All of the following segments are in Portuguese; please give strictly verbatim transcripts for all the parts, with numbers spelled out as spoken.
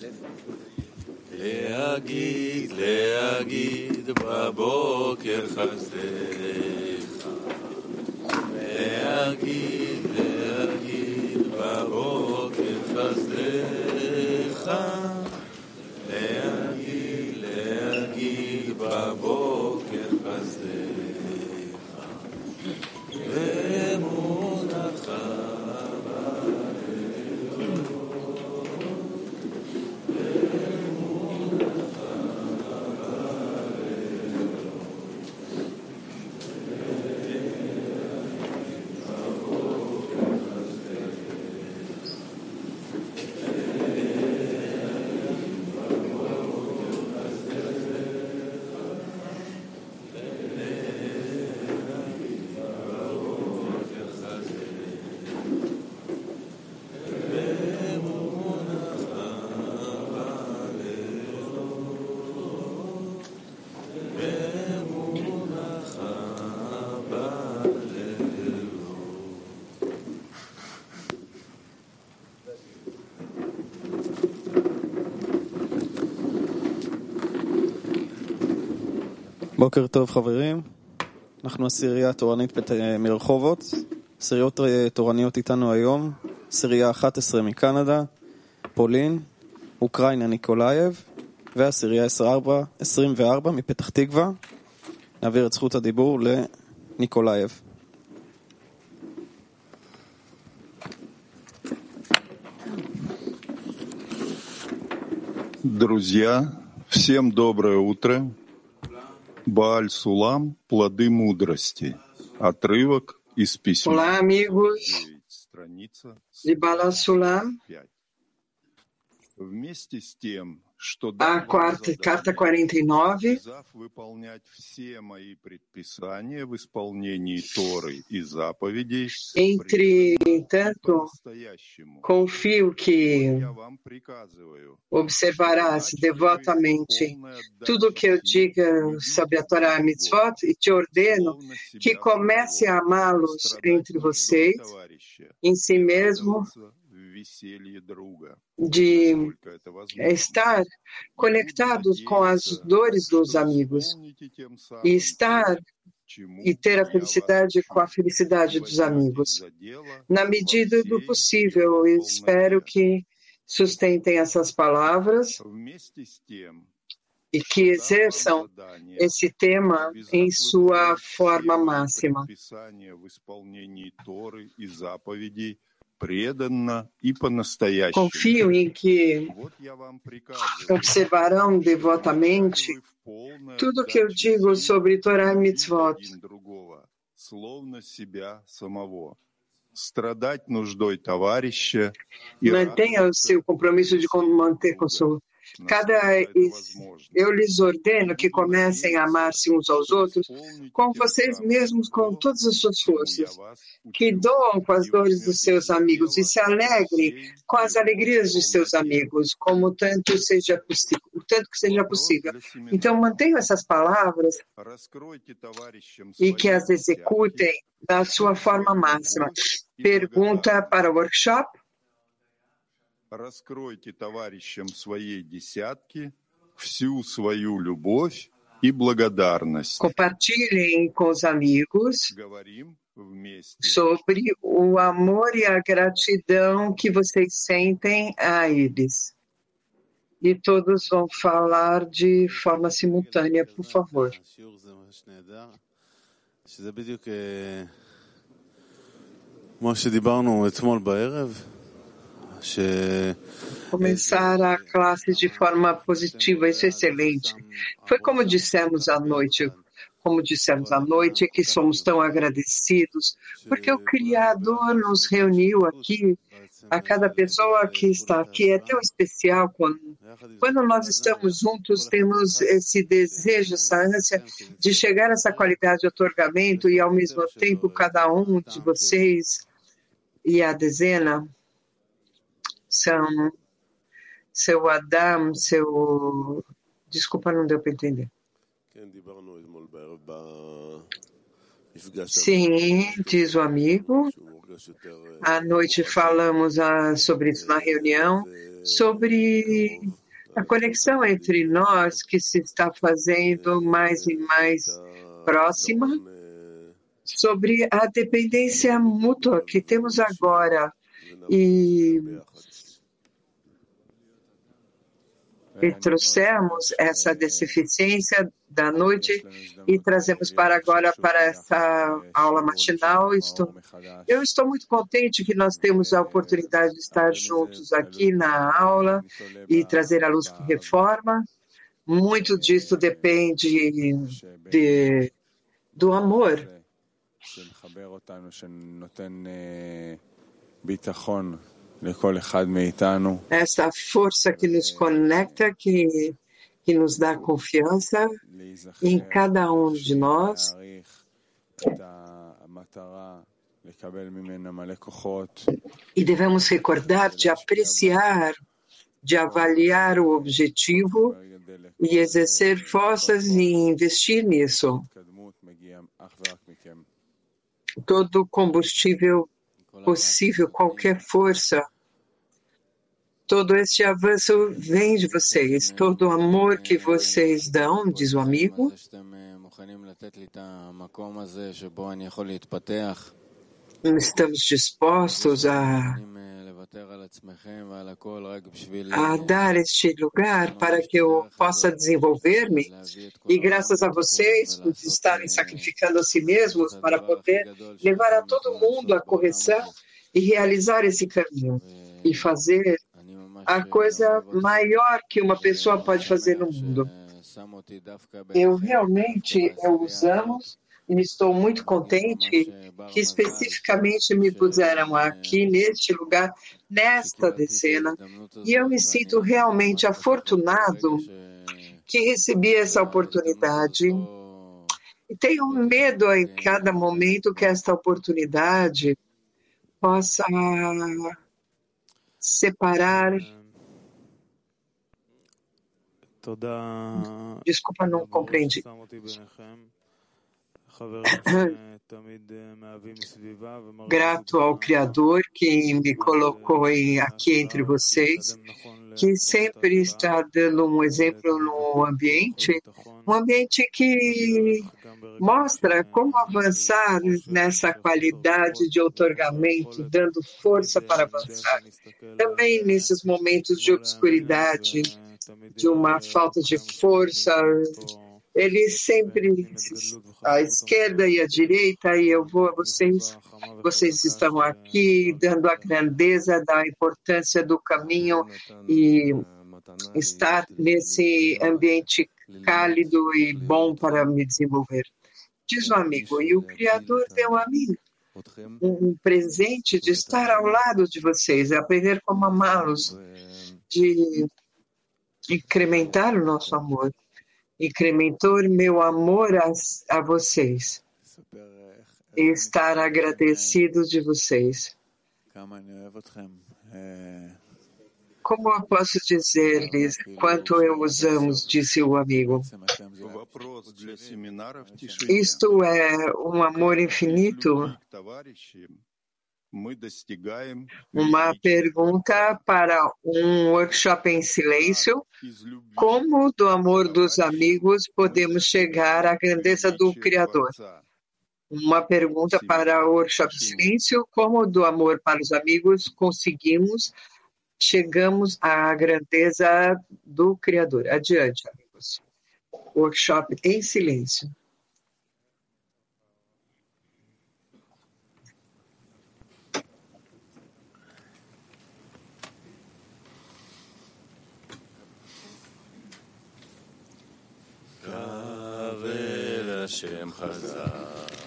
להגיד, להגיד בבוקר חסדך. להגיד, להגיד בבוקר חסדך. להגיד, להגיד בבוקר חסדך. ואמונתך בוקר טוב חברים, אנחנו עשירייה תורנית מרחובות, עשיריות תורניות איתנו היום, עשירייה אחת עשרה מקנדה, פולין, אוקראינה ניקולאייב, ועשירייה עשרים וארבע מפתח תקווה. נעביר את זכות הדיבור לניקולאייב. Друзья, всем доброе утро. Бааль Сулам, плоды мудрости. Отрывок из письма. Olá, amigos de Baal Sulam. Вместе с тем, что A quarta, carta quarenta e nove. выполнять все мои предписания в исполнении Торы и заповедей. Entretanto, confio que Я вам приказываю. observarás devotamente tudo o que eu diga sobre a Torá e Mitzvot e te ordeno que comece a amá-los entre vocês, em si mesmo, de estar conectados com as dores dos amigos e estar e ter a felicidade com a felicidade dos amigos. Na medida do possível, eu espero que sustentem essas palavras e que exerçam esse tema em sua forma máxima. Confio em que observarão devotamente tudo o que eu digo sobre Torá e Mitzvot. Mantenha o seu compromisso de manter com seu. Cada eu lhes ordeno que comecem a amar-se uns aos outros com vocês mesmos, com todas as suas forças, que doam com as dores dos seus amigos e se alegrem com as alegrias de seus amigos, como tanto seja possível, tanto que seja possível. Então mantenham essas palavras e que as executem da sua forma máxima. Pergunta para o workshop. Раскройте товарищам своей десятки всю свою любовь и благодарность. Compartilhem com os amigos sobre o amor e a gratidão que vocês sentem a eles. E todos vão falar de forma simultânea, por favor. כמו שדיברנו אתמול בערב, Começar a classe de forma positiva, isso é excelente. Foi como dissemos à noite, como dissemos à noite, que somos tão agradecidos, porque o Criador nos reuniu aqui, a cada pessoa que está aqui, é tão especial quando, quando nós estamos juntos, temos esse desejo, essa ânsia de chegar a essa qualidade de otorgamento e, ao mesmo tempo, cada um de vocês e a dezena são seu Adam, seu... Desculpa, não deu para entender. Sim, diz o amigo. À noite falamos ah, sobre isso na reunião, sobre a conexão entre nós que se está fazendo mais e mais próxima, sobre a dependência mútua que temos agora e, e trouxemos essa deficiência da noite e trazemos para agora para essa aula matinal. Estou, eu estou muito contente que nós temos a oportunidade de estar juntos aqui na aula e trazer a luz que reforma. Muito disso depende de, do amor. Essa força que nos conecta, que, que nos dá confiança em cada um de nós. E devemos recordar de apreciar, de avaliar o objetivo e exercer forças e investir nisso. Todo combustível possível, qualquer força, todo este avanço vem de vocês, todo o amor que vocês dão, diz o amigo. Estamos dispostos a, a dar este lugar para que eu possa desenvolver-me e graças a vocês por estarem sacrificando a si mesmos para poder levar a todo mundo a correção e realizar esse caminho e fazer a coisa maior que uma pessoa pode fazer no mundo. Eu realmente, eu os amo e estou muito contente que especificamente me puseram aqui neste lugar, nesta decena, e eu me sinto realmente afortunado que recebi essa oportunidade. E tenho medo em cada momento que esta oportunidade possa separar. Desculpa, não compreendi. Grato ao Criador que me colocou aqui entre vocês, que sempre está dando um exemplo no ambiente, um ambiente que mostra como avançar nessa qualidade de outorgamento, dando força para avançar. Também nesses momentos de obscuridade, de uma falta de força, ele sempre, a esquerda e a direita, e eu vou a vocês, vocês estão aqui dando a grandeza da importância do caminho e estar nesse ambiente cálido e bom para me desenvolver. Diz o amigo, e o Criador deu a mim um presente de estar ao lado de vocês, aprender como amá-los, de incrementar o nosso amor. Incrementou meu amor a, a vocês e estar agradecido de vocês. Como eu posso dizer-lhes quanto eu os amo, disse o amigo. Isto é um amor infinito. Uma pergunta para um workshop em silêncio. Como do amor dos amigos podemos chegar à grandeza do Criador? Uma pergunta para o workshop em silêncio. Como do amor para os amigos conseguimos, chegamos à grandeza do Criador? Adiante, amigos. Workshop em silêncio. השם חזק,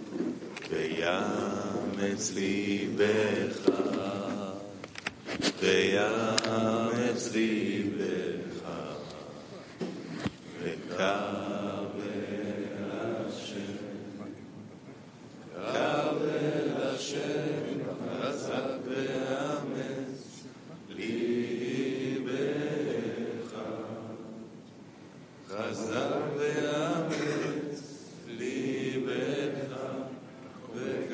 ויאמץ ליבך, ויאמץ ליבך, וקבל השם, קבל השם חזק ויאמץ ליבך, חזק ויאמץ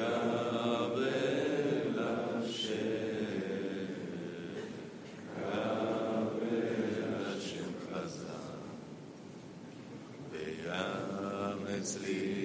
ליבך, וקבל השם, אצלי